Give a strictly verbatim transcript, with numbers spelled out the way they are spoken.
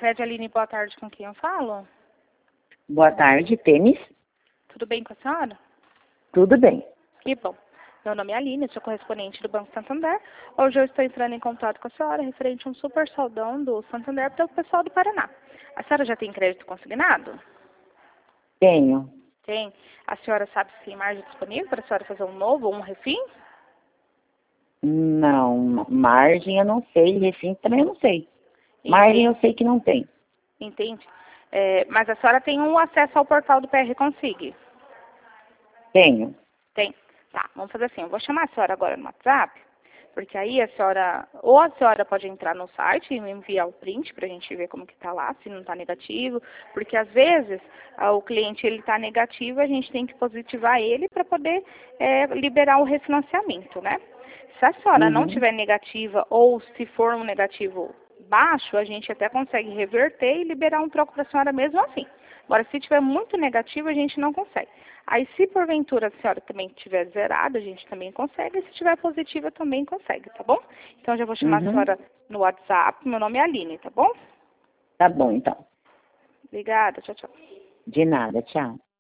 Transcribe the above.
Crédito Aline, boa tarde, com quem eu falo? Boa tarde, Tênis. Tudo bem com a senhora? Tudo bem. Que bom. Meu nome é Aline, sou correspondente do Banco Santander. Hoje eu estou entrando em contato com a senhora referente a um super saldão do Santander para o pessoal do Paraná. A senhora já tem crédito consignado? Tenho. Tem. A senhora sabe se tem margem disponível para a senhora fazer um novo ou um refim? Não, margem eu não sei, recinto também eu não sei. Margem eu sei que não tem. Entende? É, mas a senhora tem um acesso ao portal do P R Consig? Tenho. Tem. Tá, vamos fazer assim, eu vou chamar a senhora agora no WhatsApp, porque aí a senhora, ou a senhora pode entrar no site e me enviar o print pra gente ver como que tá lá, se não tá negativo, porque às vezes ah, o cliente ele tá negativo, a gente tem que positivar ele para poder é, liberar o refinanciamento, né? Se a senhora Uhum. não tiver negativa ou se for um negativo baixo, a gente até consegue reverter e liberar um troco para a senhora mesmo assim. Agora, se tiver muito negativo, a gente não consegue. Aí, se porventura a senhora também estiver zerada, a gente também consegue. E se tiver positiva, também consegue, tá bom? Então, já vou chamar Uhum. a senhora no WhatsApp. Meu nome é Aline, tá bom? Tá bom, então. Obrigada, tchau, tchau. De nada, tchau.